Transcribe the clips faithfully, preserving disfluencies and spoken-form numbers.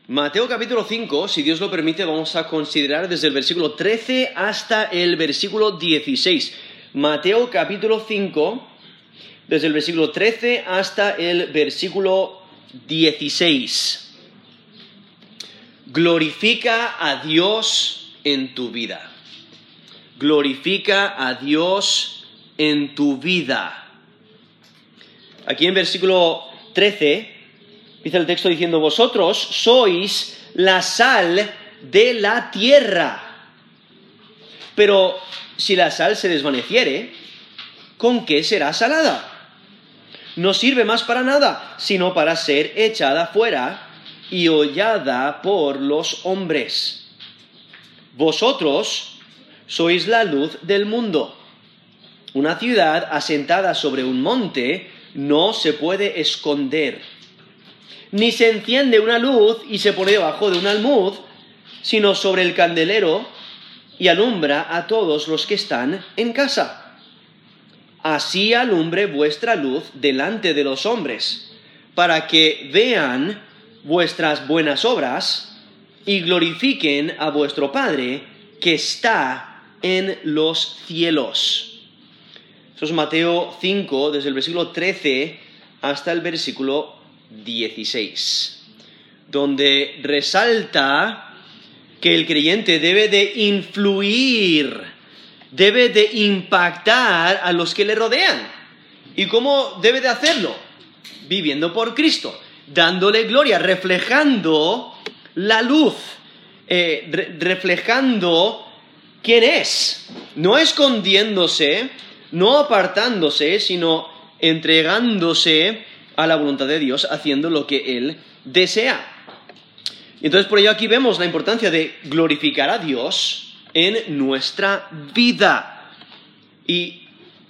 Mateo capítulo cinco, si Dios lo permite, vamos a considerar desde el versículo trece hasta el versículo dieciséis. Mateo capítulo cinco, desde el versículo trece hasta el versículo dieciséis. Glorifica a Dios en tu vida. Glorifica a Dios en tu vida. Aquí en versículo trece... dice el texto diciendo, vosotros sois la sal de la tierra. Pero si la sal se desvaneciere, ¿con qué será salada? No sirve más para nada, sino para ser echada fuera y hollada por los hombres. Vosotros sois la luz del mundo. Una ciudad asentada sobre un monte no se puede esconder. Ni se enciende una luz y se pone debajo de un almud, sino sobre el candelero y alumbra a todos los que están en casa. Así alumbre vuestra luz delante de los hombres, para que vean vuestras buenas obras y glorifiquen a vuestro Padre que está en los cielos. Eso es Mateo cinco, desde el versículo trece hasta el versículo dieciséis, donde resalta que el creyente debe de influir, debe de impactar a los que le rodean. ¿Y cómo debe de hacerlo? Viviendo por Cristo, dándole gloria, reflejando la luz, eh, re- reflejando quién es, no escondiéndose, no apartándose, sino entregándose a la voluntad de Dios, haciendo lo que Él desea. Y entonces por ello aquí vemos la importancia de glorificar a Dios en nuestra vida. Y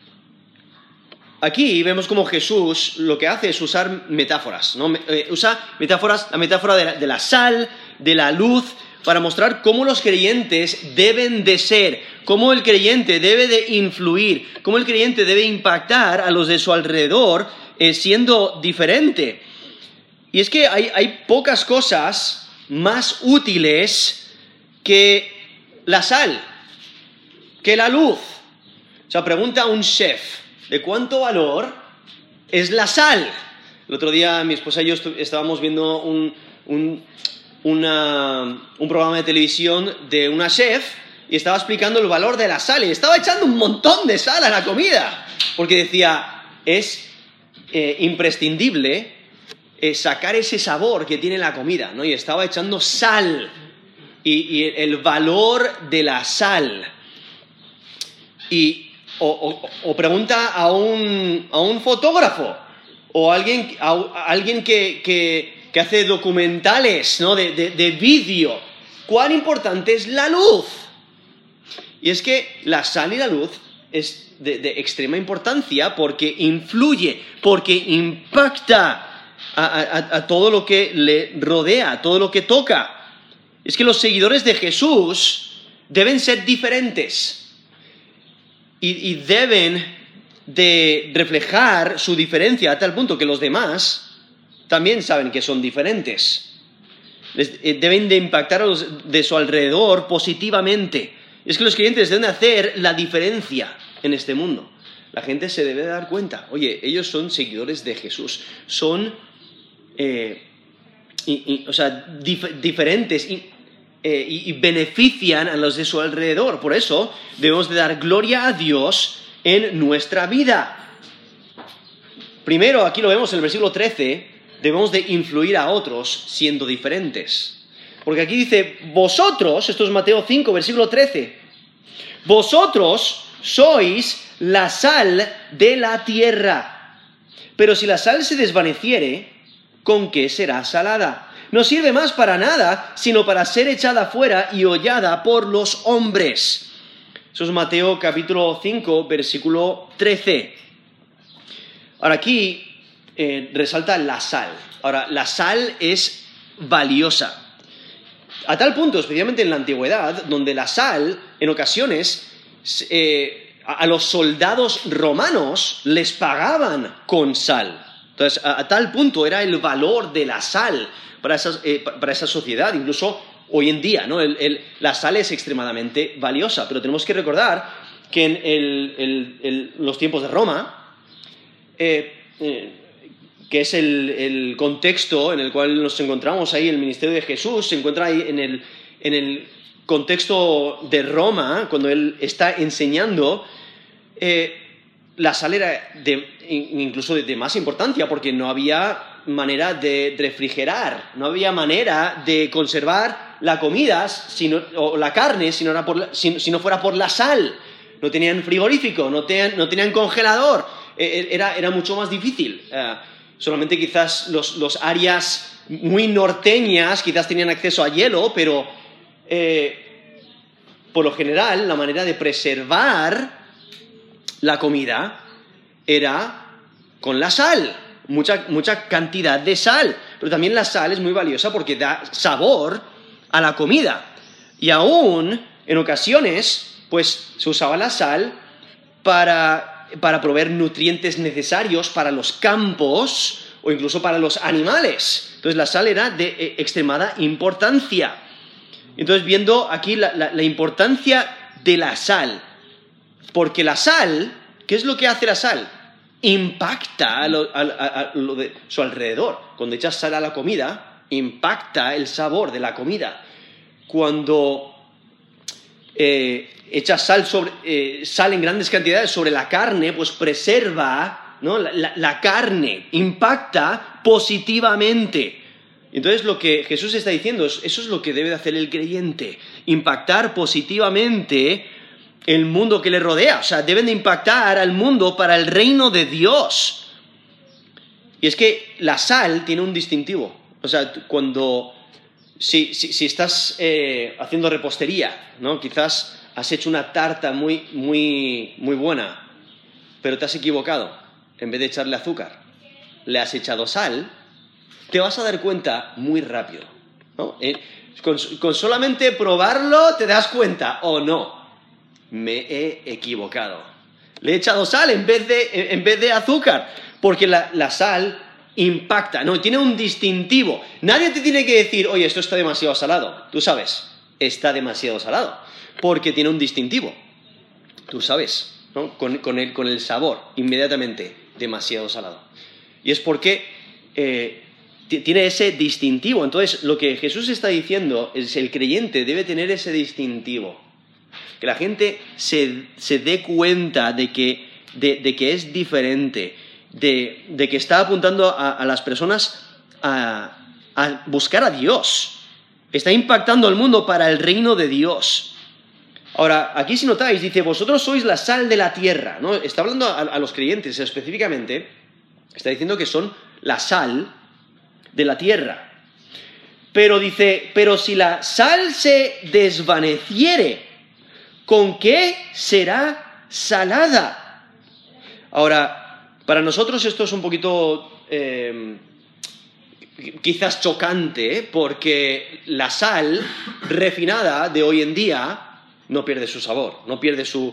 aquí vemos cómo Jesús lo que hace es usar metáforas, ¿no? Eh, usa metáforas, la metáfora de la, de la sal, de la luz, para mostrar cómo los creyentes deben de ser, cómo el creyente debe de influir, cómo el creyente debe impactar a los de su alrededor, Eh, siendo diferente. Y es que hay, hay pocas cosas más útiles que la sal, que la luz. O sea, pregunta a un chef, ¿de cuánto valor es la sal? El otro día mi esposa y yo estábamos viendo un, un, una, un programa de televisión de una chef y estaba explicando el valor de la sal y estaba echando un montón de sal a la comida, porque decía, es Eh, imprescindible eh, sacar ese sabor que tiene la comida, ¿no? Y estaba echando sal y, y el valor de la sal. Y o, o, o pregunta a un, a un fotógrafo o a alguien, a, a alguien que, que, que hace documentales, ¿no? de, de, de vídeo, ¿cuán importante es la luz? Y es que la sal y la luz es de, de extrema importancia porque influye, porque impacta a, a, a todo lo que le rodea, a todo lo que toca. Es que los seguidores de Jesús deben ser diferentes y, y deben de reflejar su diferencia a tal punto que los demás también saben que son diferentes. Les, eh, deben de impactar a los de su alrededor positivamente. Es que los creyentes deben hacer la diferencia en este mundo. La gente se debe dar cuenta, oye, ellos son seguidores de Jesús, son eh, y, y, o sea, dif- diferentes y, eh, y, y benefician a los de su alrededor. Por eso debemos de dar gloria a Dios en nuestra vida. Primero, aquí lo vemos en el versículo trece, debemos de influir a otros siendo diferentes. Porque aquí dice, vosotros, esto es Mateo cinco, versículo trece, vosotros sois la sal de la tierra. Pero si la sal se desvaneciere, ¿con qué será salada? No sirve más para nada, sino para ser echada fuera y hollada por los hombres. Eso es Mateo capítulo cinco, versículo trece. Ahora aquí eh, resalta la sal. Ahora, la sal es valiosa. A tal punto, especialmente en la antigüedad, donde la sal, en ocasiones, eh, a los soldados romanos les pagaban con sal. Entonces, a, a tal punto era el valor de la sal para, esas, eh, para esa sociedad, incluso hoy en día, ¿no? El, el, la sal es extremadamente valiosa, pero tenemos que recordar que en el, el, el, los tiempos de Roma, eh, eh, que es el, el contexto en el cual nos encontramos ahí, el ministerio de Jesús se encuentra ahí en el, en el contexto de Roma, cuando él está enseñando, eh, la sal era de, incluso de, de más importancia, porque no había manera de refrigerar, no había manera de conservar la comida sino, o la carne si no, era por la, si, si no fuera por la sal. No tenían frigorífico, no tenían, no tenían congelador, era, era mucho más difícil. Uh, solamente quizás los, los áreas muy norteñas quizás tenían acceso a hielo, pero eh, por lo general la manera de preservar la comida era con la sal, mucha, mucha cantidad de sal, pero también la sal es muy valiosa porque da sabor a la comida. Y aún en ocasiones, pues se usaba la sal para, para proveer nutrientes necesarios para los campos o incluso para los animales. Entonces la sal era de eh, extremada importancia. Entonces viendo aquí la, la, la importancia de la sal, porque la sal, ¿qué es lo que hace la sal? Impacta a lo, a, a, a lo de su alrededor. Cuando echas sal a la comida, impacta el sabor de la comida. Cuando eh, echas sal, sobre, eh, sal en grandes cantidades sobre la carne, pues preserva, ¿no? la, la, la carne, impacta positivamente. Entonces lo que Jesús está diciendo, es, eso es lo que debe de hacer el creyente, impactar positivamente el mundo que le rodea. O sea, deben de impactar al mundo para el reino de Dios. Y es que la sal tiene un distintivo. O sea, cuando, si, si, si estás eh, haciendo repostería, ¿no? Quizás has hecho una tarta muy, muy, muy buena, pero te has equivocado. En vez de echarle azúcar, le has echado sal, te vas a dar cuenta muy rápido, ¿no? Eh, con, con solamente probarlo te das cuenta, o no. Me he equivocado. Le he echado sal en vez de, en vez de azúcar, porque la, la sal impacta, ¿no? Tiene un distintivo. Nadie te tiene que decir, oye, esto está demasiado salado. Tú sabes, está demasiado salado, porque tiene un distintivo. Tú sabes, ¿no? Con, con, el, con el sabor, inmediatamente, demasiado salado. Y es porque eh, t- tiene ese distintivo. Entonces, lo que Jesús está diciendo es el creyente debe tener ese distintivo. Que la gente se, se dé cuenta de que, de, de que es diferente, de, de que está apuntando a, a las personas a, a buscar a Dios. Está impactando al mundo para el reino de Dios. Ahora, aquí si notáis, dice, vosotros sois la sal de la tierra, ¿no? Está hablando a, a los creyentes específicamente, está diciendo que son la sal de la tierra. Pero dice, pero si la sal se desvaneciere, ¿con qué será salada? Ahora, para nosotros esto es un poquito eh, quizás chocante, ¿eh? Porque la sal refinada de hoy en día no pierde su sabor, no pierde, su,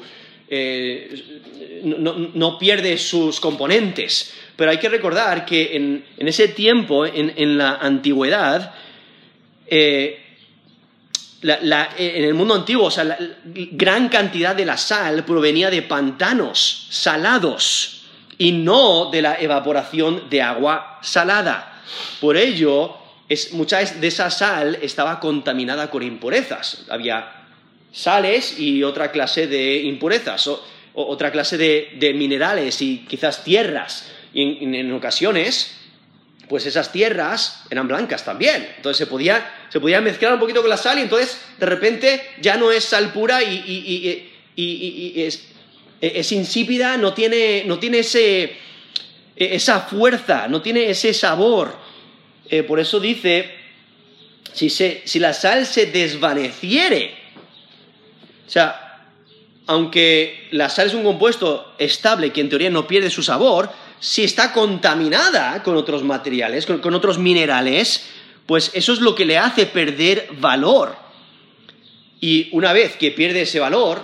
eh, no, no pierde sus componentes. Pero hay que recordar que en, en ese tiempo, en, en la antigüedad, eh, La, la, en el mundo antiguo, o sea, la, la gran cantidad de la sal provenía de pantanos salados y no de la evaporación de agua salada. Por ello, es, mucha de esa sal estaba contaminada con impurezas. Había sales y otra clase de impurezas, o, o otra clase de, de minerales y quizás tierras. Y en, en ocasiones, pues esas tierras eran blancas también. Entonces se podía, se podía mezclar un poquito con la sal y entonces de repente ya no es sal pura y, y, y, y, y, y es, es insípida, no tiene, no tiene ese, esa fuerza, no tiene ese sabor. Eh, por eso dice, si, se, si la sal se desvaneciere, o sea, aunque la sal es un compuesto estable que en teoría no pierde su sabor, si está contaminada con otros materiales, con, con otros minerales, pues eso es lo que le hace perder valor. Y una vez que pierde ese valor,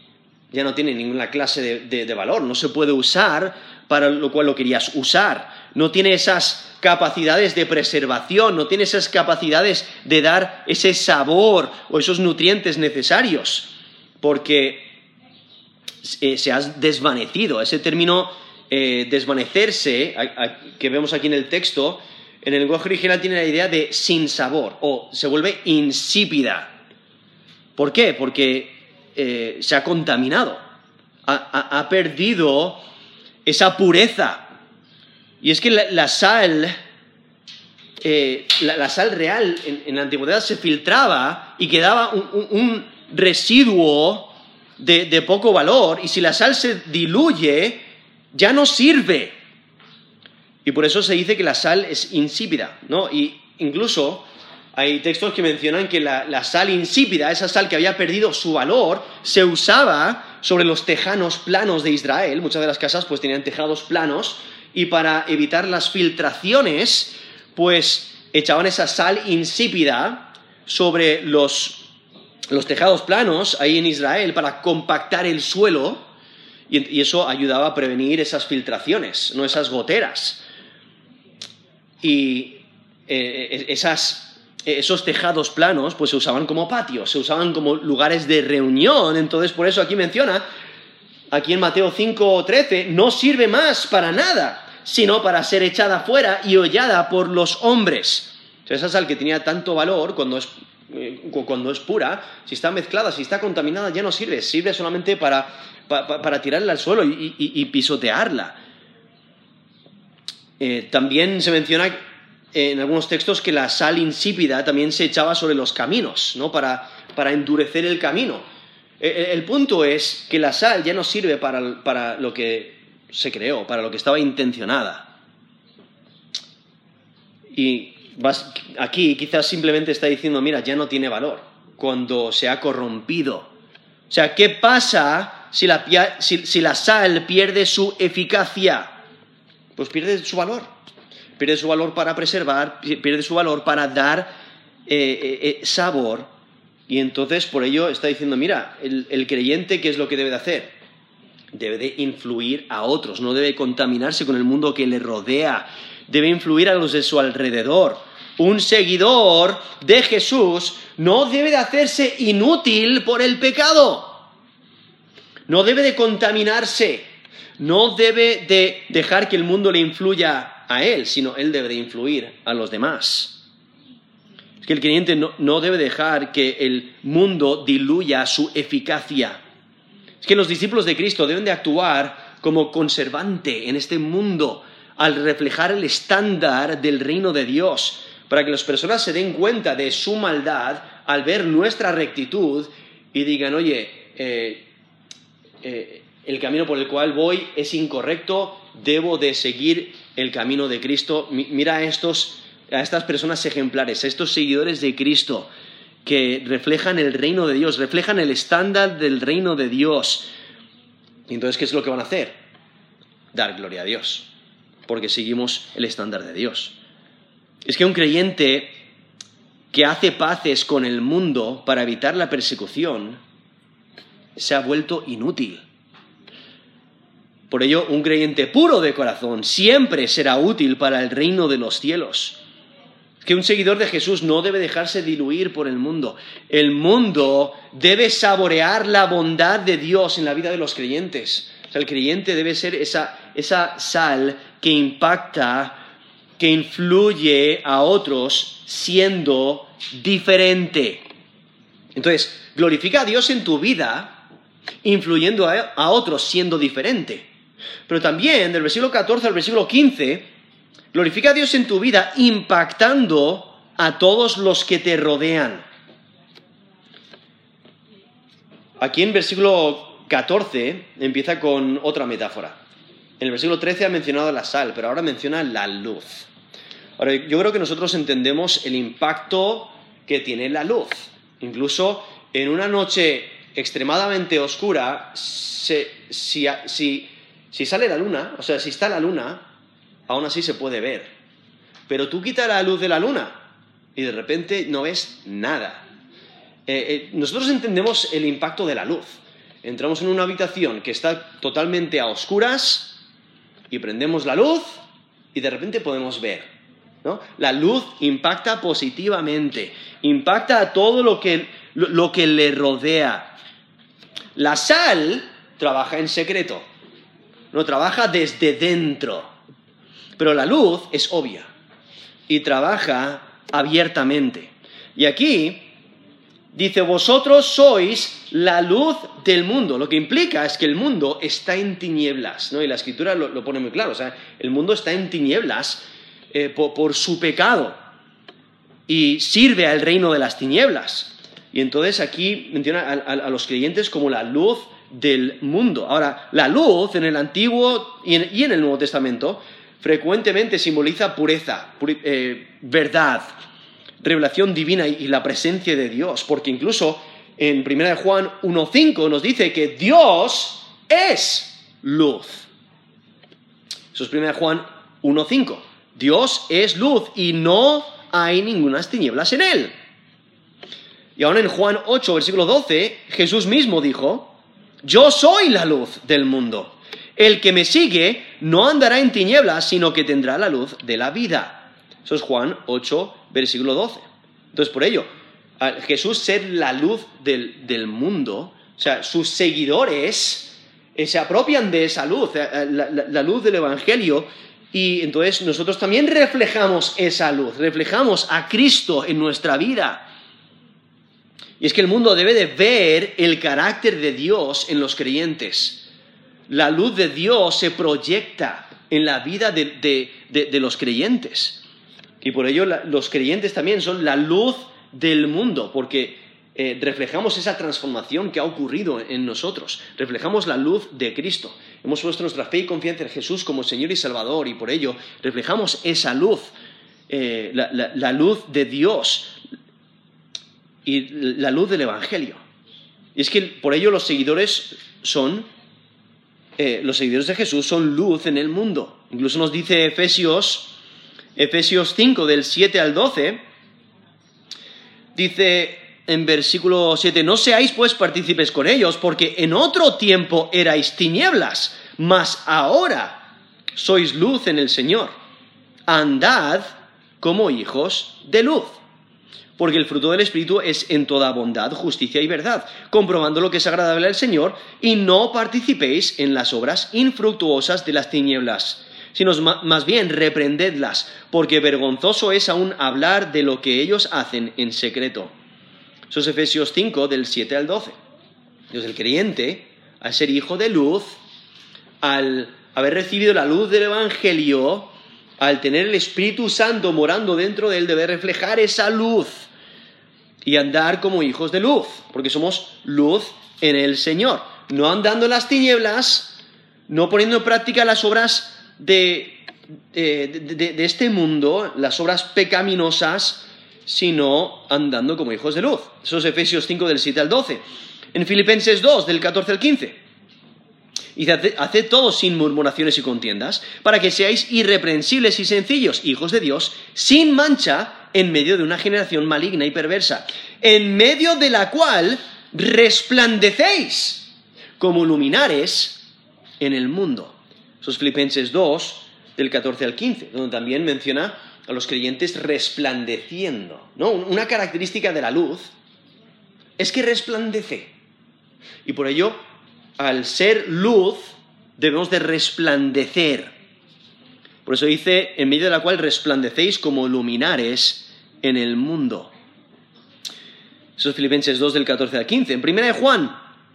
ya no tiene ninguna clase de, de, de valor, no se puede usar para lo cual lo querías usar. no tiene esas capacidades de preservación, no tiene esas capacidades de dar ese sabor o esos nutrientes necesarios, porque eh, se ha desvanecido. Ese término eh, desvanecerse, a, a, que vemos aquí en el texto, en el lenguaje original tiene la idea de sin sabor, o se vuelve insípida. ¿Por qué? Porque eh, se ha contaminado, ha, ha, ha perdido esa pureza. Y es que la, la sal, eh, la, la sal real en, en la antigüedad se filtraba y quedaba un, un, un residuo de, de poco valor, y si la sal se diluye, ya no sirve. Y por eso se dice que la sal es insípida, ¿no? Y incluso hay textos que mencionan que la, la sal insípida, esa sal que había perdido su valor, se usaba sobre los tejanos planos de Israel. Muchas de las casas pues tenían tejados planos, y para evitar las filtraciones, pues echaban esa sal insípida sobre los, los tejados planos ahí en Israel para compactar el suelo, y, y eso ayudaba a prevenir esas filtraciones, no esas goteras. Y eh, esas, esos tejados planos pues se usaban como patios, se usaban como lugares de reunión. Entonces por eso aquí menciona, aquí en Mateo cinco trece, no sirve más para nada, sino para ser echada fuera y hollada por los hombres. O sea, esa sal que tenía tanto valor cuando es, eh, cuando es pura, si está mezclada, si está contaminada, ya no sirve. Sirve solamente para, para, para tirarla al suelo y, y, y pisotearla. Eh, también se menciona eh, en algunos textos que la sal insípida también se echaba sobre los caminos, ¿no? Para, para endurecer el camino. Eh, el punto es que la sal ya no sirve para, para lo que se creó, para lo que estaba intencionada. Y vas, aquí quizás simplemente está diciendo, mira, ya no tiene valor cuando se ha corrompido. O sea, ¿qué pasa si la, si, si la sal pierde su eficacia? Pues pierde su valor. Pierde su valor para preservar, pierde su valor para dar eh, eh, sabor. Y entonces por ello está diciendo, mira, el, el creyente, ¿qué es lo que debe de hacer? Debe de influir a otros, no debe contaminarse con el mundo que le rodea, debe influir a los de su alrededor. Un seguidor de Jesús no debe de hacerse inútil por el pecado, no debe de contaminarse, no debe de dejar que el mundo le influya a él, sino él debe de influir a los demás. Es que el creyente no, no debe dejar que el mundo diluya su eficacia. Es que los discípulos de Cristo deben de actuar como conservante en este mundo al reflejar el estándar del reino de Dios, para que las personas se den cuenta de su maldad al ver nuestra rectitud y digan, oye, eh, eh, el camino por el cual voy es incorrecto, debo de seguir el camino de Cristo. Mira a, estos, a estas personas ejemplares, a estos seguidores de Cristo, que reflejan el reino de Dios, reflejan el estándar del reino de Dios. Y entonces, ¿qué es lo que van a hacer? Dar gloria a Dios, porque seguimos el estándar de Dios. Es que un creyente que hace paces con el mundo para evitar la persecución se ha vuelto inútil. Por ello, un creyente puro de corazón siempre será útil para el reino de los cielos. Que un seguidor de Jesús no debe dejarse diluir por el mundo. El mundo debe saborear la bondad de Dios en la vida de los creyentes. O sea, el creyente debe ser esa, esa sal que impacta, que influye a otros siendo diferente. Entonces, glorifica a Dios en tu vida, influyendo a, a otros siendo diferente. Pero también, del versículo catorce al versículo quince, glorifica a Dios en tu vida impactando a todos los que te rodean. Aquí en versículo catorce empieza con otra metáfora. En el versículo trece ha mencionado la sal, pero ahora menciona la luz. Ahora, yo creo que nosotros entendemos el impacto que tiene la luz. Incluso en una noche extremadamente oscura, se, si, si, si sale la luna, o sea, si está la luna, aún así se puede ver. Pero tú quitas la luz de la luna y de repente no ves nada. Eh, eh, nosotros entendemos el impacto de la luz. Entramos en una habitación que está totalmente a oscuras y prendemos la luz y y de repente podemos ver, ¿no? La luz impacta positivamente, impacta a todo lo que, lo, lo que le rodea. La sal trabaja en secreto, no trabaja desde dentro, pero la luz es obvia y trabaja abiertamente. Y aquí dice, vosotros sois la luz del mundo. Lo que implica es que el mundo está en tinieblas, ¿no? Y la Escritura lo, lo pone muy claro. O sea, el mundo está en tinieblas eh, por, por su pecado y sirve al reino de las tinieblas. Y entonces aquí menciona a, a, a los creyentes como la luz del mundo. Ahora, la luz en el Antiguo y en, y en el Nuevo Testamento frecuentemente simboliza pureza, puri, eh, verdad, revelación divina y la presencia de Dios, porque incluso en primera de Juan uno cinco nos dice que Dios es luz. Eso es primera de Juan uno cinco. Dios es luz y no hay ningunas tinieblas en él. Y ahora en Juan ocho, versículo doce, Jesús mismo dijo, yo soy la luz del mundo. El que me sigue no andará en tinieblas, sino que tendrá la luz de la vida. Eso es Juan ocho, versículo doce. Entonces, por ello, Jesús ser la luz del, del mundo, o sea, sus seguidores eh, se apropian de esa luz, eh, la, la, la luz del Evangelio, y entonces nosotros también reflejamos esa luz, reflejamos a Cristo en nuestra vida. Y es que el mundo debe de ver el carácter de Dios en los creyentes. La luz de Dios se proyecta en la vida de, de, de, de los creyentes. Y por ello la, los creyentes también son la luz del mundo, porque eh, reflejamos esa transformación que ha ocurrido en nosotros. Reflejamos la luz de Cristo. Hemos puesto nuestra fe y confianza en Jesús como Señor y Salvador, y por ello reflejamos esa luz, eh, la, la, la luz de Dios y la luz del Evangelio. Y es que por ello los seguidores son... Eh, los seguidores de Jesús son luz en el mundo. Incluso nos dice Efesios, Efesios cinco, del siete al doce, dice en versículo siete, no seáis pues partícipes con ellos, porque en otro tiempo erais tinieblas, mas ahora sois luz en el Señor. Andad como hijos de luz. Porque el fruto del Espíritu es en toda bondad, justicia y verdad, comprobando lo que es agradable al Señor, y no participéis en las obras infructuosas de las tinieblas, sino más bien reprendedlas, porque vergonzoso es aún hablar de lo que ellos hacen en secreto. Eso es Efesios cinco, del siete al doce. Entonces el creyente, al ser hijo de luz, al haber recibido la luz del Evangelio, al tener el Espíritu Santo morando dentro de él, debe reflejar esa luz y andar como hijos de luz, porque somos luz en el Señor, no andando en las tinieblas, no poniendo en práctica las obras de, de, de, de este mundo, las obras pecaminosas, sino andando como hijos de luz. Eso es Efesios cinco, del siete al doce. En Filipenses dos, del catorce al quince. Y haced todo sin murmuraciones y contiendas, para que seáis irreprensibles y sencillos, hijos de Dios, sin mancha, en medio de una generación maligna y perversa, en medio de la cual resplandecéis como luminares en el mundo. Eso es Filipenses dos, del catorce al quince, donde también menciona a los creyentes resplandeciendo, ¿no? Una característica de la luz es que resplandece. Y por ello, al ser luz, debemos de resplandecer. Por eso dice, en medio de la cual resplandecéis como luminares en el mundo. Eso es Filipenses dos, del catorce al quince. En primera de Juan,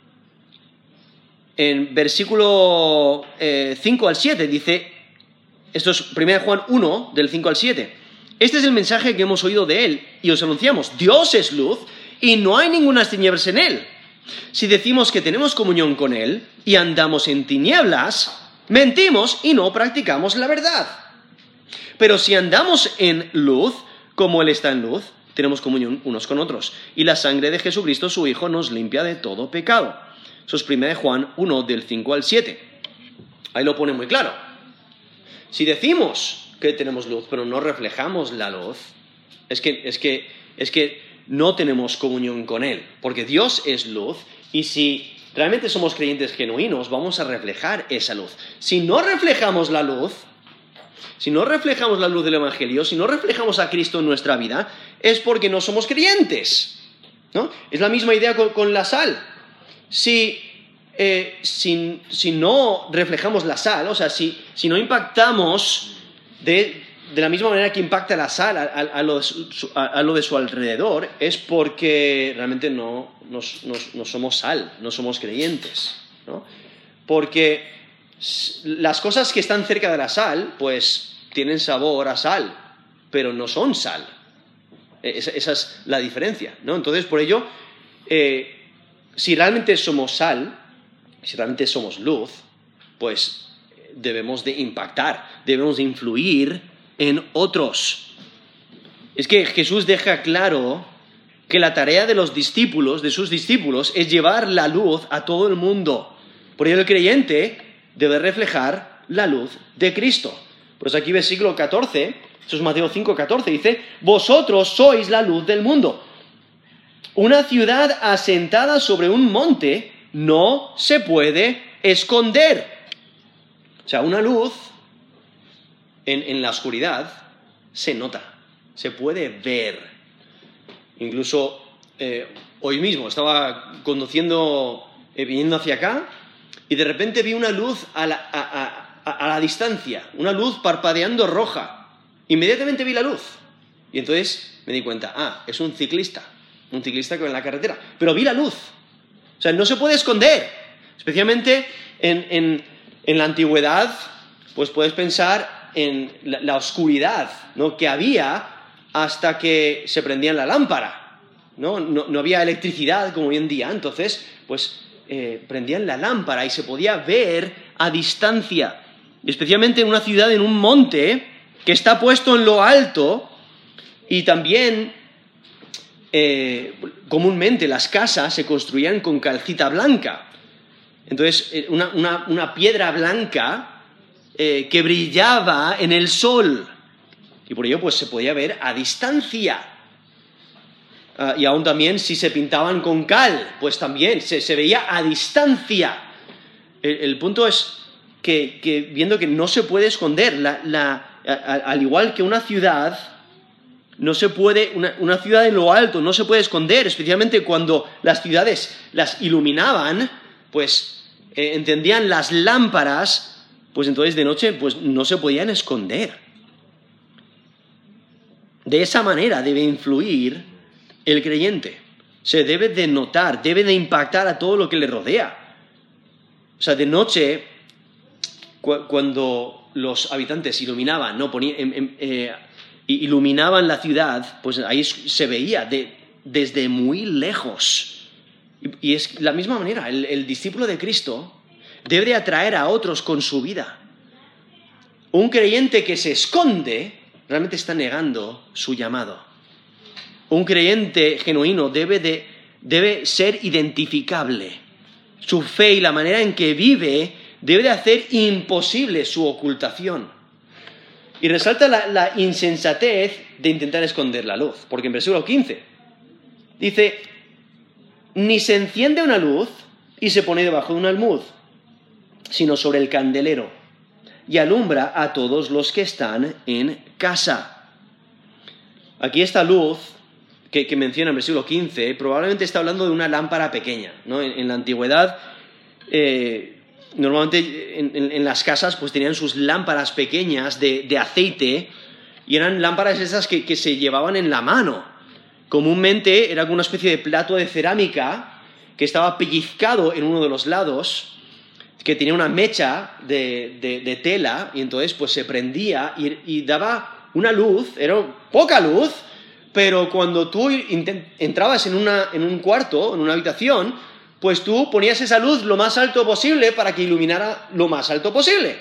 en versículo eh, cinco al siete, dice, esto es primera de Juan uno, del cinco al siete. Este es el mensaje que hemos oído de él y os anunciamos. Dios es luz y no hay ninguna tinieblas en él. Si decimos que tenemos comunión con él y andamos en tinieblas, mentimos y no practicamos la verdad. Pero si andamos en luz, como él está en luz, tenemos comunión unos con otros. Y la sangre de Jesucristo, su Hijo, nos limpia de todo pecado. Eso es primera de Juan uno, del cinco al siete. Ahí lo pone muy claro. Si decimos que tenemos luz, pero no reflejamos la luz, es que, es que, es que no tenemos comunión con él, porque Dios es luz, y si realmente somos creyentes genuinos, vamos a reflejar esa luz. Si no reflejamos la luz, Si no reflejamos la luz del Evangelio, si no reflejamos a Cristo en nuestra vida, es porque no somos creyentes, ¿no? Es la misma idea con, con la sal. Si, eh, si, si no reflejamos la sal, o sea, si, si no impactamos de, de la misma manera que impacta la sal a, a, a, lo, de su, a, a lo de su alrededor, es porque realmente no, no, no, no somos sal, no somos creyentes, ¿no? Porque las cosas que están cerca de la sal, pues tienen sabor a sal, pero no son sal. Esa, esa es la diferencia, ¿no? Entonces, por ello, eh, si realmente somos sal, si realmente somos luz, pues debemos de impactar, debemos de influir en otros. Es que Jesús deja claro que la tarea de los discípulos, de sus discípulos, es llevar la luz a todo el mundo. Por ello el creyente debe reflejar la luz de Cristo. Pues aquí versículo catorce, eso es Mateo cinco, catorce, dice: vosotros sois la luz del mundo. Una ciudad asentada sobre un monte no se puede esconder. O sea, una luz en, en la oscuridad se nota, se puede ver. Incluso eh, hoy mismo estaba conduciendo, eh, viniendo hacia acá, y de repente vi una luz a la, a, a, a la distancia, una luz parpadeando roja. Inmediatamente vi la luz. Y entonces me di cuenta, ah, es un ciclista, un ciclista que va en la carretera. Pero vi la luz. O sea, no se puede esconder. Especialmente en, en, en la antigüedad, pues puedes pensar en la, la oscuridad, ¿no?, que había hasta que se prendía la lámpara, ¿no? No, no había electricidad como hoy en día. Entonces, pues eh, prendían la lámpara y se podía ver a distancia. Especialmente en una ciudad, en un monte que está puesto en lo alto. Y también, eh, comúnmente las casas se construían con calcita blanca. Entonces, una, una, una piedra blanca eh, que brillaba en el sol. Y por ello, pues se podía ver a distancia. Uh, y aún también, si se pintaban con cal, pues también se, se veía a distancia. El, el punto es que, que, viendo que no se puede esconder, la, la, a, a, al igual que una ciudad, no se puede, una, una ciudad en lo alto no se puede esconder, especialmente cuando las ciudades las iluminaban, pues eh, encendían las lámparas, pues entonces de noche pues no se podían esconder. De esa manera debe influir el creyente. Se debe de notar, debe de impactar a todo lo que le rodea. O sea, de noche, cu- cuando los habitantes iluminaban, ¿no? Ponían, eh, eh, iluminaban la ciudad, pues ahí se veía de, desde muy lejos. Y, y es la misma manera, el, el discípulo de Cristo debe de atraer a otros con su vida. Un creyente que se esconde realmente está negando su llamado. Un creyente genuino debe, de, debe ser identificable. Su fe y la manera en que vive debe de hacer imposible su ocultación. Y resalta la, la insensatez de intentar esconder la luz. Porque en versículo quince dice: ni se enciende una luz y se pone debajo de un almud, sino sobre el candelero, y alumbra a todos los que están en casa. Aquí esta luz que, que menciona en versículo quince probablemente está hablando de una lámpara pequeña, ¿no? En, en la antigüedad, eh, normalmente en, en, en las casas pues tenían sus lámparas pequeñas de, de aceite, y eran lámparas esas que, que se llevaban en la mano. Comúnmente era como una especie de plato de cerámica que estaba pellizcado en uno de los lados, que tenía una mecha de, de, de tela, y entonces pues se prendía y, y daba una luz, era poca luz, pero cuando tú intent- entrabas en, una, en un cuarto, en una habitación, pues tú ponías esa luz lo más alto posible para que iluminara lo más alto posible.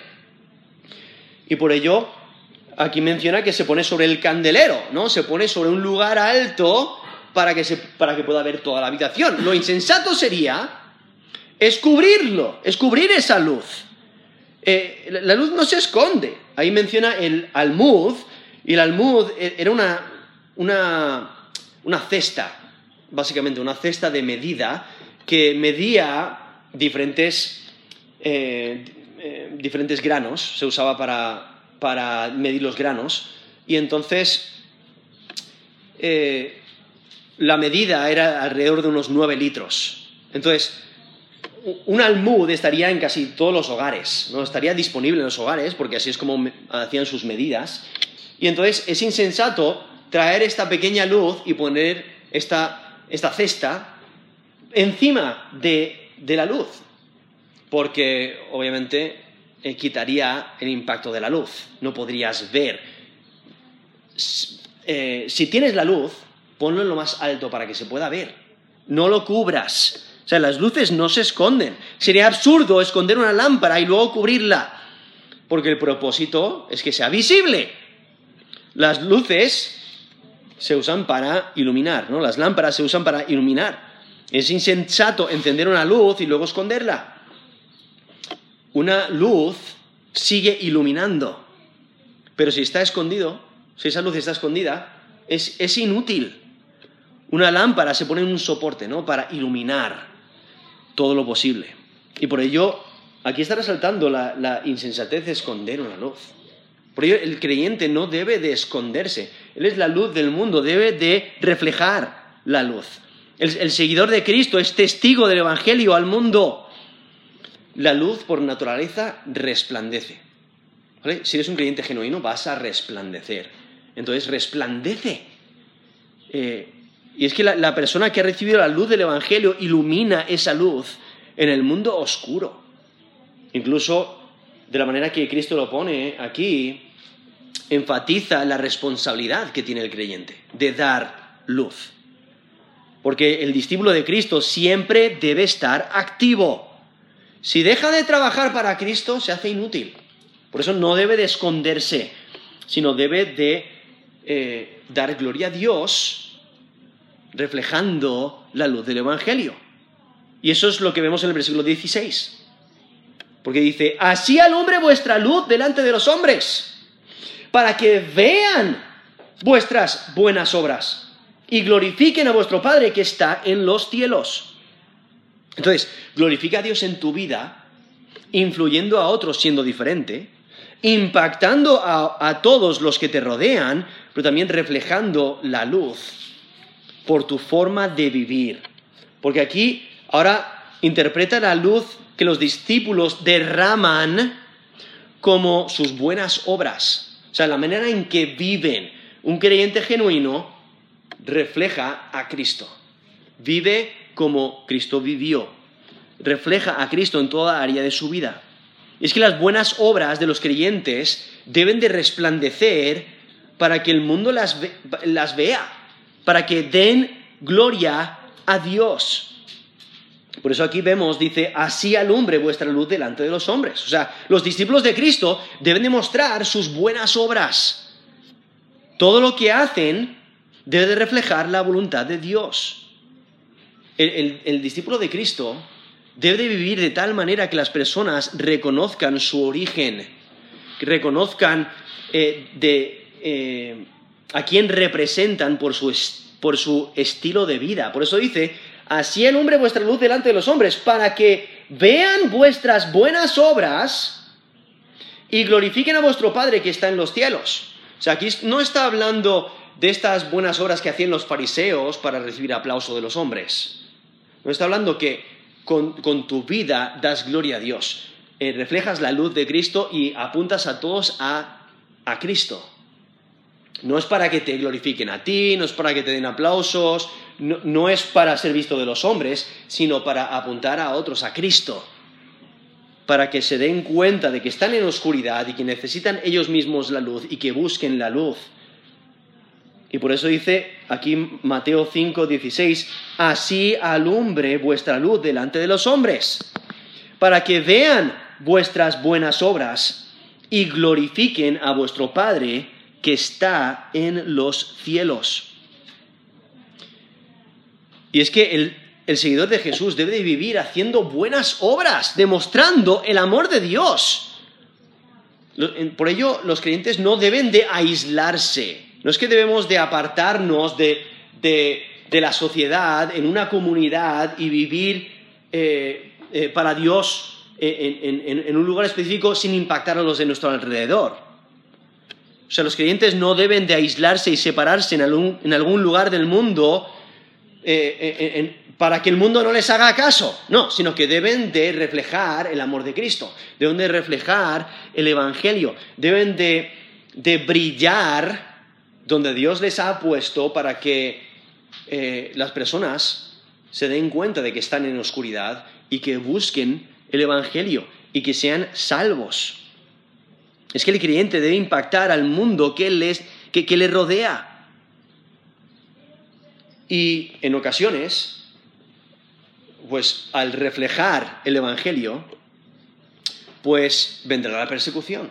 Y por ello, aquí menciona que se pone sobre el candelero, ¿no? Se pone sobre un lugar alto para que, se, para que pueda ver toda la habitación. Lo insensato sería es cubrirlo, es cubrir esa luz. Eh, la, la luz no se esconde. Ahí menciona el almud, y el almud era una, una, una cesta, básicamente una cesta de medida que medía diferentes, eh, eh, diferentes granos. Se usaba para, para medir los granos, y entonces eh, la medida era alrededor de unos nueve litros. Entonces, un almud estaría en casi todos los hogares, ¿no? Estaría disponible en los hogares, porque así es como hacían sus medidas. Y entonces es insensato traer esta pequeña luz y poner esta, esta cesta encima de, de la luz, porque obviamente eh, quitaría el impacto de la luz, no podrías ver. Eh, si tienes la luz, ponlo en lo más alto para que se pueda ver, no lo cubras. O sea, las luces no se esconden. Sería absurdo esconder una lámpara y luego cubrirla, porque el propósito es que sea visible. Las luces se usan para iluminar, ¿no? Las lámparas se usan para iluminar. Es insensato encender una luz y luego esconderla. Una luz sigue iluminando, pero si está escondido, si esa luz está escondida, es, es inútil. Una lámpara se pone en un soporte, ¿no? Para iluminar todo lo posible. Y por ello, aquí está resaltando la, la insensatez de esconder una luz. Por ello, el creyente no debe de esconderse. Él es la luz del mundo, debe de reflejar la luz. El, el seguidor de Cristo es testigo del Evangelio al mundo. La luz, por naturaleza, resplandece. ¿Vale? Si eres un creyente genuino, vas a resplandecer. Entonces, resplandece. Eh, y es que la, la persona que ha recibido la luz del Evangelio ilumina esa luz en el mundo oscuro. Incluso, de la manera que Cristo lo pone aquí, enfatiza la responsabilidad que tiene el creyente de dar luz. Porque el discípulo de Cristo siempre debe estar activo. Si deja de trabajar para Cristo, se hace inútil. Por eso no debe de esconderse, sino debe de eh, dar gloria a Dios reflejando la luz del Evangelio. Y eso es lo que vemos en el versículo dieciséis. Porque dice, así alumbre vuestra luz delante de los hombres, para que vean vuestras buenas obras y glorifiquen a vuestro Padre que está en los cielos. Entonces, glorifica a Dios en tu vida, influyendo a otros siendo diferente, impactando a, a todos los que te rodean, pero también reflejando la luz por tu forma de vivir. Porque aquí, ahora, interpreta la luz que los discípulos derraman como sus buenas obras. O sea, la manera en que viven. Un creyente genuino refleja a Cristo. Vive como Cristo vivió. Refleja a Cristo en toda área de su vida. Y es que las buenas obras de los creyentes deben de resplandecer para que el mundo las, ve, las vea, para que den gloria a Dios. Por eso aquí vemos, dice, así alumbre vuestra luz delante de los hombres. O sea, los discípulos de Cristo deben demostrar sus buenas obras. Todo lo que hacen debe de reflejar la voluntad de Dios. El, el, el discípulo de Cristo debe de vivir de tal manera que las personas reconozcan su origen, que reconozcan eh, de, eh, a quién representan por su, por su estilo de vida. Por eso dice, así alumbre vuestra luz delante de los hombres, para que vean vuestras buenas obras y glorifiquen a vuestro Padre que está en los cielos. O sea, aquí no está hablando de estas buenas obras que hacían los fariseos para recibir aplauso de los hombres. No está hablando que con, con tu vida das gloria a Dios. Eh, reflejas la luz de Cristo y apuntas a todos a, a Cristo. No es para que te glorifiquen a ti, no es para que te den aplausos, no, no es para ser visto de los hombres, sino para apuntar a otros a Cristo. Para que se den cuenta de que están en oscuridad y que necesitan ellos mismos la luz y que busquen la luz. Y por eso dice aquí Mateo cinco, dieciséis, así alumbre vuestra luz delante de los hombres, para que vean vuestras buenas obras y glorifiquen a vuestro Padre que está en los cielos. Y es que el, el seguidor de Jesús debe de vivir haciendo buenas obras, demostrando el amor de Dios. Por ello, los creyentes no deben de aislarse. No es que debemos de apartarnos de, de, de la sociedad en una comunidad y vivir eh, eh, para Dios en, en, en un lugar específico sin impactar a los de nuestro alrededor. O sea, los creyentes no deben de aislarse y separarse en algún, en algún lugar del mundo eh, en, en, para que el mundo no les haga caso. No, sino que deben de reflejar el amor de Cristo, deben de reflejar el Evangelio, deben de, de brillar donde Dios les ha puesto para que eh, las personas se den cuenta de que están en oscuridad y que busquen el Evangelio y que sean salvos. Es que el creyente debe impactar al mundo que, les, que, que le rodea. Y en ocasiones, pues al reflejar el Evangelio, pues vendrá la persecución.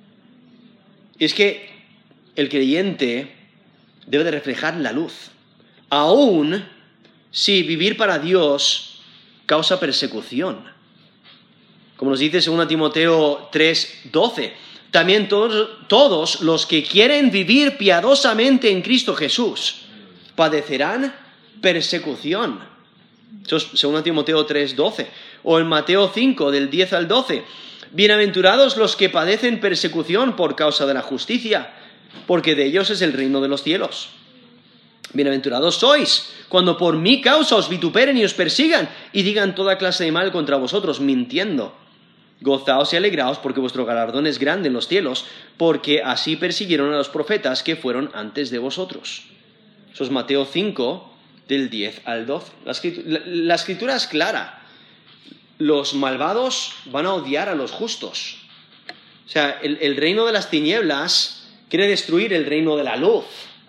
Y es que el creyente debe de reflejar la luz, aun si vivir para Dios causa persecución. Como nos dice segunda Timoteo tres doce, también todos, todos los que quieren vivir piadosamente en Cristo Jesús padecerán persecución. Eso es segunda Timoteo tres doce. O en Mateo cinco, del diez al doce. Bienaventurados los que padecen persecución por causa de la justicia, porque de ellos es el reino de los cielos. Bienaventurados sois cuando por mi causa os vituperen y os persigan y digan toda clase de mal contra vosotros, mintiendo. Gozaos y alegraos porque vuestro galardón es grande en los cielos, porque así persiguieron a los profetas que fueron antes de vosotros. Eso es Mateo cinco, del diez al doce. La escritura, la, la escritura es clara. Los malvados van a odiar a los justos. O sea, el, el reino de las tinieblas quiere destruir el reino de la luz.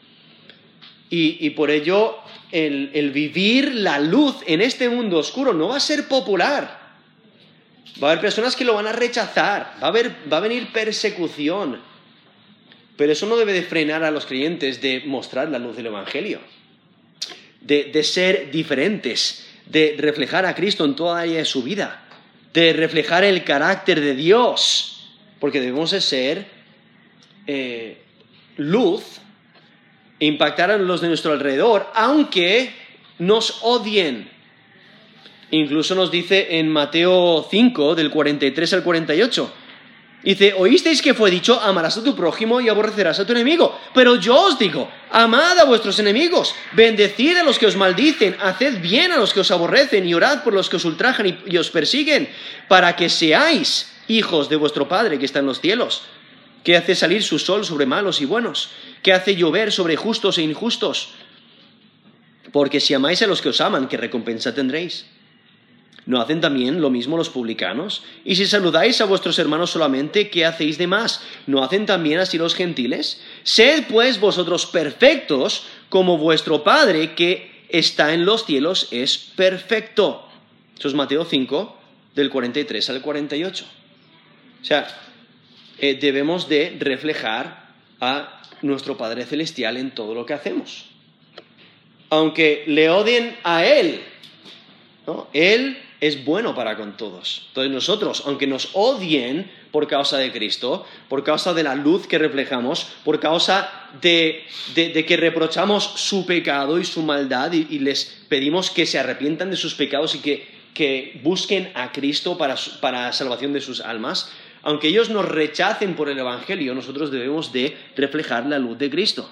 Y, y por ello, el, el vivir la luz en este mundo oscuro no va a ser popular. Va a haber personas que lo van a rechazar, va a, haber, va a venir persecución. Pero eso no debe de frenar a los creyentes de mostrar la luz del Evangelio, de, de ser diferentes, de reflejar a Cristo en toda área de su vida, de reflejar el carácter de Dios, porque debemos de ser eh, luz e impactar a los de nuestro alrededor, aunque nos odien. Incluso nos dice en Mateo cinco, del cuarenta y tres al cuarenta y ocho, dice, oísteis que fue dicho, amarás a tu prójimo y aborrecerás a tu enemigo. Pero yo os digo, amad a vuestros enemigos, bendecid a los que os maldicen, haced bien a los que os aborrecen y orad por los que os ultrajan y, y os persiguen, para que seáis hijos de vuestro Padre que está en los cielos, que hace salir su sol sobre malos y buenos, que hace llover sobre justos e injustos. Porque si amáis a los que os aman, ¿qué recompensa tendréis? ¿No hacen también lo mismo los publicanos? Y si saludáis a vuestros hermanos solamente, ¿qué hacéis de más? ¿No hacen también así los gentiles? Sed pues vosotros perfectos, como vuestro Padre que está en los cielos es perfecto. Eso es Mateo cinco, del cuarenta y tres al cuarenta y ocho. O sea, eh, debemos de reflejar a nuestro Padre Celestial en todo lo que hacemos. Aunque le odien a Él, ¿no? Él es bueno para con todos. Entonces nosotros, aunque nos odien por causa de Cristo, por causa de la luz que reflejamos, por causa de, de, de que reprochamos su pecado y su maldad y, y les pedimos que se arrepientan de sus pecados y que, que busquen a Cristo para, para salvación de sus almas, aunque ellos nos rechacen por el Evangelio, nosotros debemos de reflejar la luz de Cristo.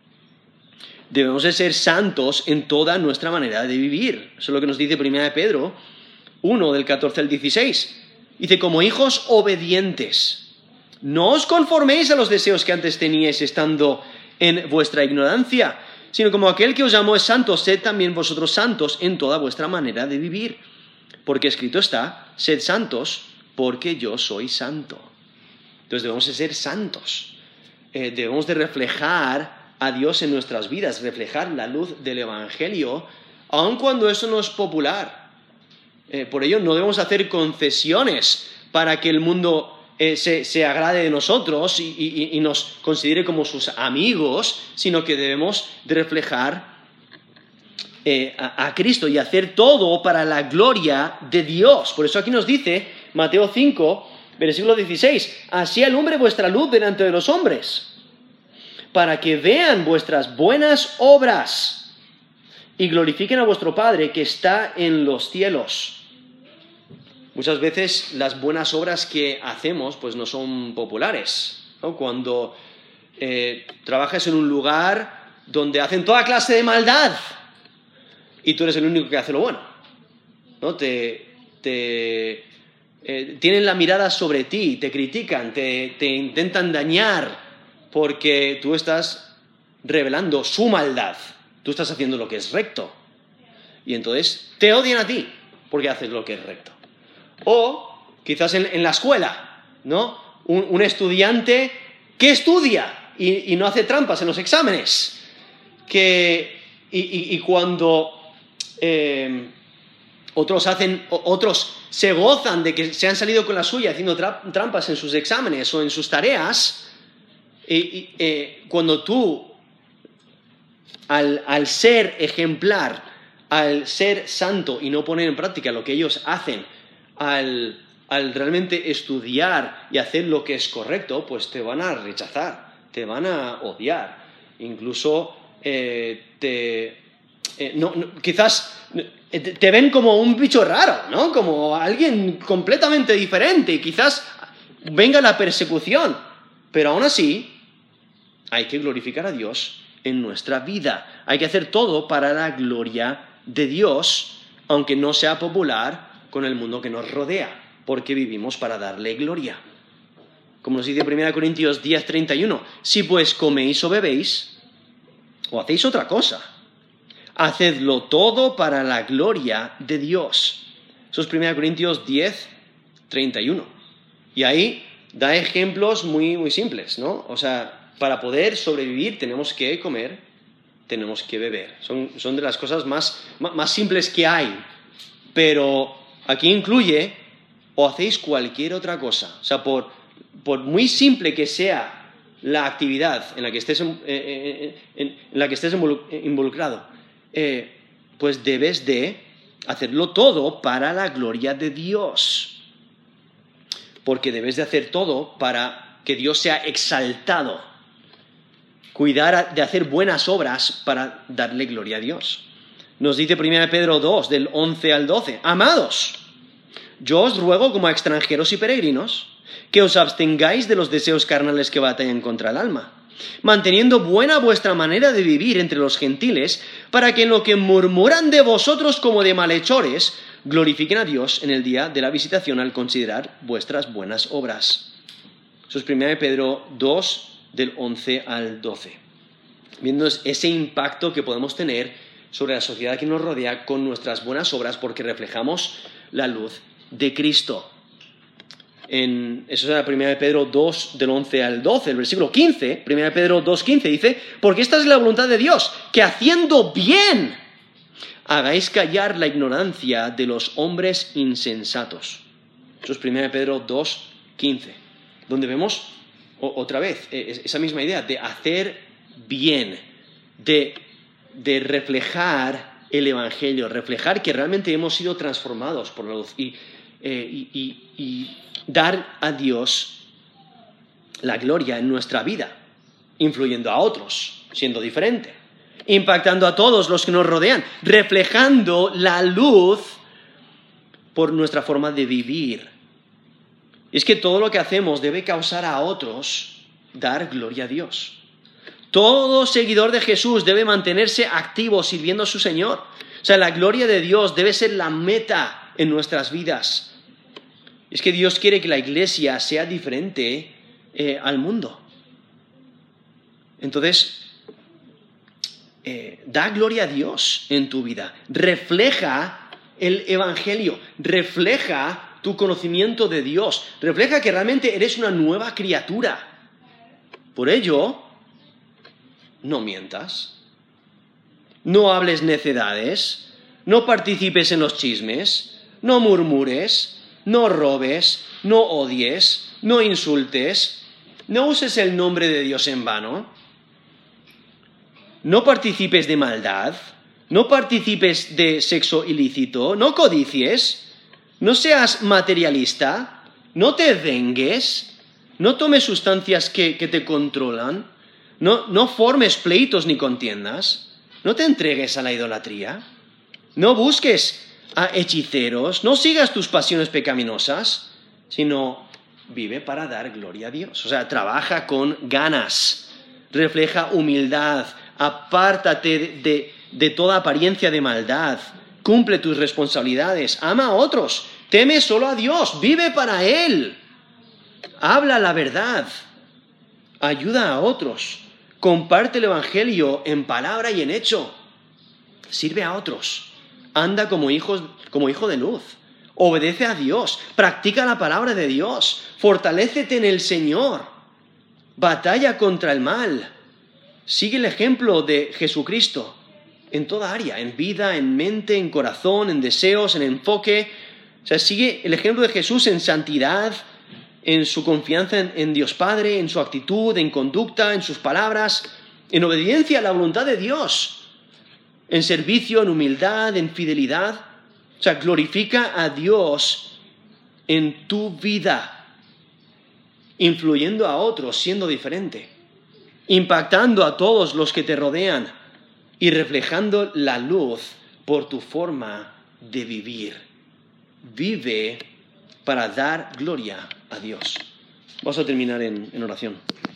Debemos de ser santos en toda nuestra manera de vivir. Eso es lo que nos dice primera de Pedro uno, del catorce al dieciséis. Dice, como hijos obedientes, no os conforméis a los deseos que antes teníais estando en vuestra ignorancia, sino como aquel que os llamó es santo, sed también vosotros santos en toda vuestra manera de vivir. Porque escrito está, sed santos, porque yo soy santo. Entonces debemos de ser santos. Eh, debemos de reflejar a Dios en nuestras vidas, reflejar la luz del Evangelio, aun cuando eso no es popular. Eh, por ello no debemos hacer concesiones para que el mundo eh, se, se agrade de nosotros y, y, y nos considere como sus amigos, sino que debemos de reflejar eh, a, a Cristo y hacer todo para la gloria de Dios. Por eso aquí nos dice Mateo cinco, versículo dieciséis, así alumbre vuestra luz delante de los hombres, para que vean vuestras buenas obras y glorifiquen a vuestro Padre que está en los cielos. Muchas veces las buenas obras que hacemos pues no son populares, ¿no? Cuando eh, trabajas en un lugar donde hacen toda clase de maldad y tú eres el único que hace lo bueno, ¿no? Te, te eh, tienen la mirada sobre ti, te critican, te, te intentan dañar porque tú estás revelando su maldad, tú estás haciendo lo que es recto y entonces te odian a ti porque haces lo que es recto. O quizás en, en la escuela, ¿no? Un, un estudiante que estudia y, y no hace trampas en los exámenes, que, y, y, y cuando eh, otros hacen, otros se gozan de que se han salido con la suya haciendo tra- trampas en sus exámenes o en sus tareas, y, y, eh, cuando tú, al, al ser ejemplar, al ser santo y no poner en práctica lo que ellos hacen, al, al realmente estudiar y hacer lo que es correcto, pues te van a rechazar, te van a odiar, incluso eh, te, eh, no, no, quizás te, te ven como un bicho raro, ¿no? Como alguien completamente diferente y quizás venga la persecución, pero aún así hay que glorificar a Dios en nuestra vida, hay que hacer todo para la gloria de Dios, aunque no sea popular con el mundo que nos rodea, porque vivimos para darle gloria. Como nos dice primera Corintios diez, treinta y uno, si pues coméis o bebéis, o hacéis otra cosa, hacedlo todo para la gloria de Dios. Eso es primera Corintios diez, treinta y uno. Y ahí da ejemplos muy, muy simples, ¿no? O sea, para poder sobrevivir tenemos que comer, tenemos que beber. Son, son de las cosas más, más simples que hay. Pero aquí incluye, o hacéis cualquier otra cosa. O sea, por, por muy simple que sea la actividad en la que estés, en, en, en la que estés involucrado, eh, pues debes de hacerlo todo para la gloria de Dios. Porque debes de hacer todo para que Dios sea exaltado. Cuidar de hacer buenas obras para darle gloria a Dios. Nos dice primera Pedro dos, del once al doce. Amados, yo os ruego como a extranjeros y peregrinos que os abstengáis de los deseos carnales que batallan contra el alma, manteniendo buena vuestra manera de vivir entre los gentiles, para que en lo que murmuran de vosotros como de malhechores, glorifiquen a Dios en el día de la visitación al considerar vuestras buenas obras. Eso es primera Pedro dos, del once al doce. Viendo ese impacto que podemos tener sobre la sociedad que nos rodea con nuestras buenas obras, porque reflejamos la luz de Cristo. En, eso es la primera de Pedro dos, del once al doce, el versículo quince, primera de Pedro dos, quince, dice, porque esta es la voluntad de Dios, que haciendo bien hagáis callar la ignorancia de los hombres insensatos. Eso es primera de Pedro dos, quince, donde vemos o, otra vez esa misma idea de hacer bien, de, de reflejar el Evangelio, reflejar que realmente hemos sido transformados por la luz y, eh, y, y, y dar a Dios la gloria en nuestra vida, influyendo a otros, siendo diferente, impactando a todos los que nos rodean, reflejando la luz por nuestra forma de vivir. Es que todo lo que hacemos debe causar a otros dar gloria a Dios. Todo seguidor de Jesús debe mantenerse activo sirviendo a su Señor. O sea, la gloria de Dios debe ser la meta en nuestras vidas. Es que Dios quiere que la iglesia sea diferente eh, al mundo. Entonces, eh, da gloria a Dios en tu vida. Refleja el Evangelio. Refleja tu conocimiento de Dios. Refleja que realmente eres una nueva criatura. Por ello, no mientas. No hables necedades. No participes en los chismes. No murmures. No robes. No odies. No insultes. No uses el nombre de Dios en vano. No participes de maldad. No participes de sexo ilícito. No codicies. No seas materialista, no te vengues, no tomes sustancias que, que te controlan, no, no formes pleitos ni contiendas, no te entregues a la idolatría, no busques a hechiceros, no sigas tus pasiones pecaminosas, sino vive para dar gloria a Dios. O sea, trabaja con ganas, refleja humildad, apártate de, de, de toda apariencia de maldad, cumple tus responsabilidades, ama a otros, teme solo a Dios, vive para Él, habla la verdad, ayuda a otros, comparte el Evangelio en palabra y en hecho, sirve a otros, anda como, hijos, como hijo de luz, obedece a Dios, practica la palabra de Dios, fortalécete en el Señor, batalla contra el mal, sigue el ejemplo de Jesucristo en toda área, en vida, en mente, en corazón, en deseos, en enfoque. O sea, sigue el ejemplo de Jesús en santidad, en su confianza en, en Dios Padre, en su actitud, en conducta, en sus palabras, en obediencia a la voluntad de Dios, en servicio, en humildad, en fidelidad. O sea, glorifica a Dios en tu vida, influyendo a otros, siendo diferente, impactando a todos los que te rodean y reflejando la luz por tu forma de vivir. Vive para dar gloria a Dios. Vamos a terminar en, en oración.